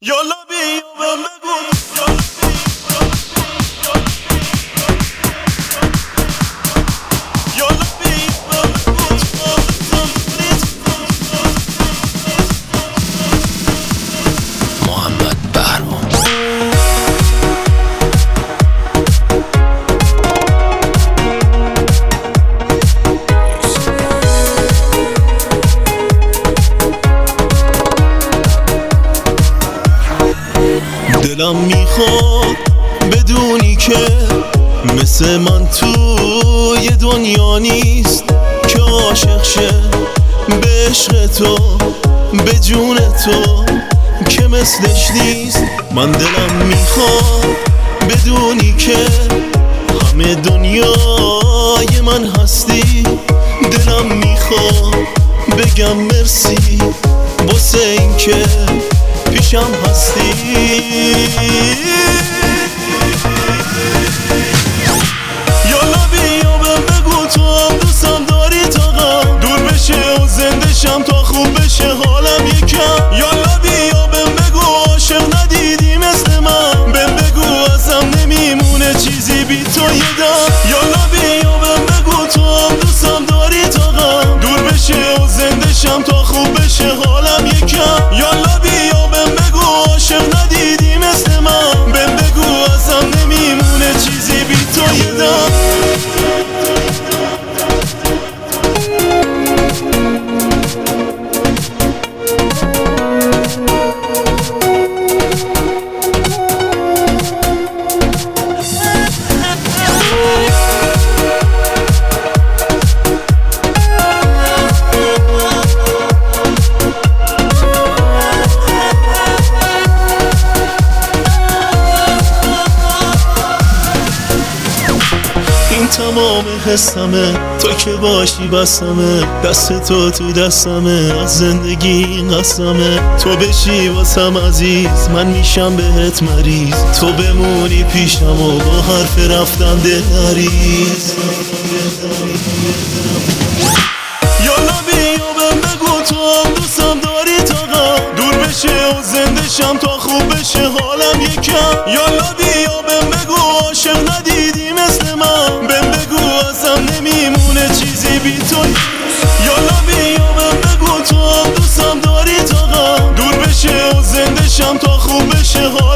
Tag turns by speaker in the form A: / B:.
A: یالا بیا بهم بگو دلم میخواد بدونی که مثل من توی دنیا نیست که عاشق شه به عشق تو به جون تو که مثلش نیست. من دلم میخواد بدونی که همه دنیای من هستی. دلم میخواد بگم مرسی واسه این که پیشم هستی. یالا بیا بهم بگو تو هم دوستم داری تا غم دور بشه و زنده شم تا خوب بشه حالم یکم. یالا بیا بهم بگو عاشق ندیدی مثل من بهم بگو ازم نمیمونه چیزی بی تو یه دم. یالا بیا بهم بگو تو هم دوستم داری تا غم دور بشه و زنده شم تا خوب بشه حالم یکم. یالا بیا بهم بگو عاشق ندیدی مثل من بهم بگو ازم نمیمونه چیزی بی تو یه دم. تمام حسمه تو که باشی بسمه دست تو دستمه از زندگی قسمه تو بشی واسم عزیز من میشم بهت مریض تو بمونی پیشم و با حرف رفتن دلریز. یالا بیا بهم بگو تو هم دوستم داری تا غم دور بشه و زنده شم تا خوب بشه حالم یکم. یالا بیا بهم بگو عاشق ندیدی مثل من بهم بگو ازم نمیمونه چیزی بی تو. یالا بیا بهم بگو تو هم دوستم داری تا غم دور بشه و زنده شم تا خوب بشه